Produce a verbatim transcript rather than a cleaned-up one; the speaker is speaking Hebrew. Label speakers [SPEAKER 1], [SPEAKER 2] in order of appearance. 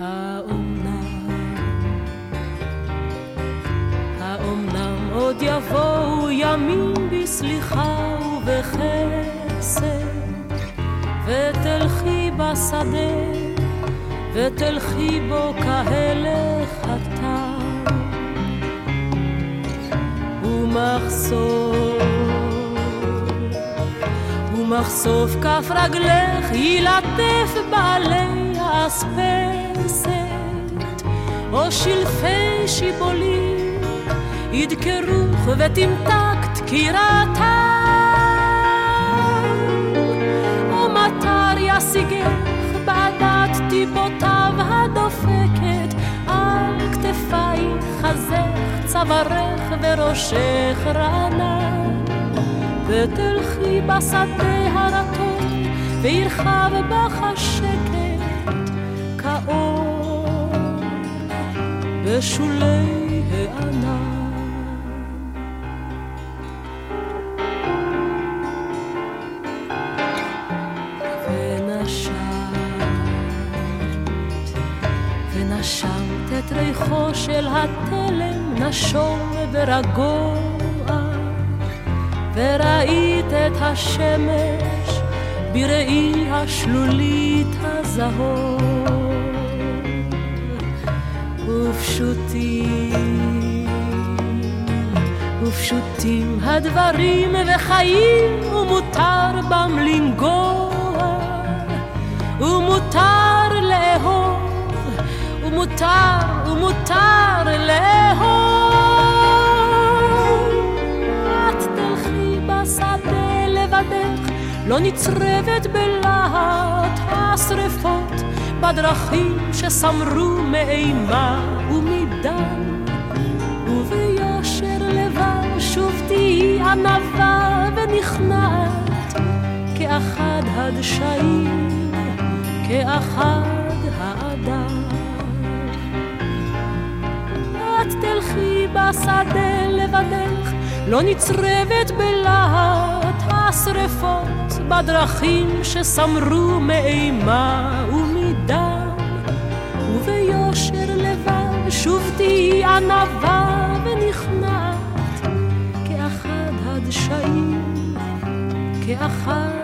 [SPEAKER 1] האומנם עוד יבואו ימים בסליחה ובחסד, ותלכי בשדה ותלכי בו כהלך הטל, ומחשוף ומחשוף כף רגלך ילטף בעלי האספסת, או שלפי שיבולים ידקרוך ותמתק דקירתה, או מטר ישיגך בעדת טיפותיו הדופקת, על כתפייך חזך צווארך וראשך רענן, ותלכי בשדה הרטון וירחב בך השקט כאור בשולי הענן. ונשמת את ריחו של התלם נשום ורגוע, וראית את השמש בראי השלולית הזהור, ופשוטים ופשוטים הדברים וחיים, ומותר בם לנגוע, ומותר לאהוב, ומותר ומותר לאהוב. את תלכי בשדה לבדך, לא נצרבת בלהט השרפות, בדרכים שסמרו מאימה ומדם, וביושר לבב שוב תהי ענווה ונכנעת, כאחד הדשאים, כאחד האדם. את תלכי בשדה לבדך, לא נצרבת בלהט השרפות, בדרכים שסמרו מאימה ומדם, וביושר לבב שוב תהי ענווה ונכנעת, כאחד הדשאים, כאחד